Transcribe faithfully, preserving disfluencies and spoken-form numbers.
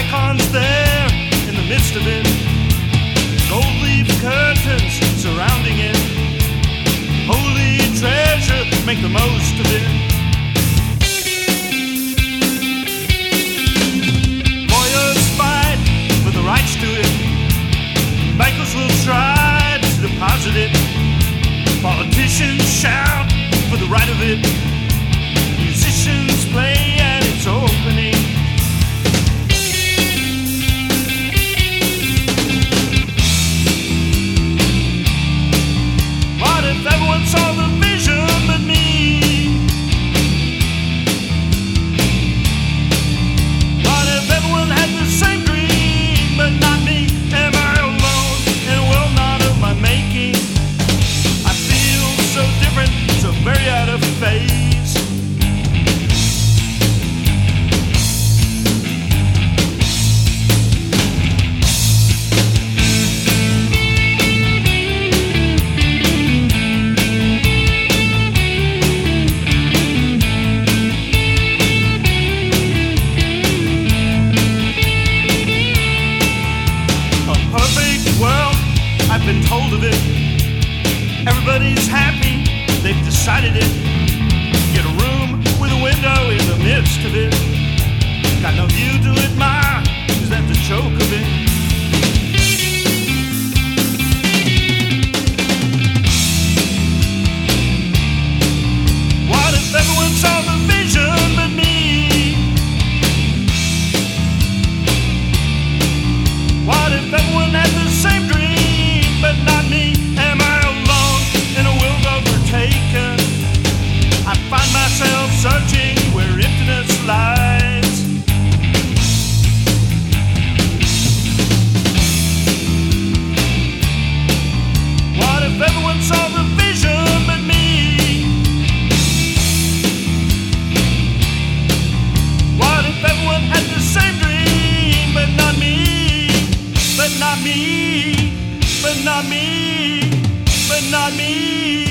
icons there in the midst of it. Gold leaf curtains surrounding it. Holy treasure, make the most of it. Lawyers fight for the rights to it. Bankers will try to deposit it. Politicians shout for the right of it. Musicians play at its opening. What if everyone saw the vision but me? What if everyone had the same dream but not me? Am I alone in a world not of my making? I feel so different, so very out of phase. I've been told of it. Everybody's happy, they've decided it. Get a room with a window in the midst of it. Got no view to admire, is that the joke of it? What if everyone saw the vision but me? What if everyone had the same dream but not me? Am I alone in a world overtaken? I find myself searching where emptiness lies. What if everyone saw the vision but me? What if everyone had the same dream but not me? But not me, but not me, but not me.